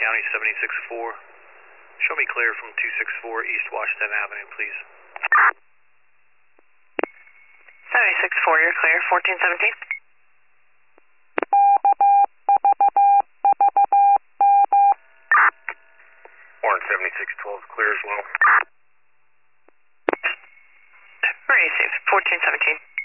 County 76-4. Show me clear from 264 East Washington Avenue, please. 76-4, you're clear. 1417. Warren 7612 clear as well. Received. 1417.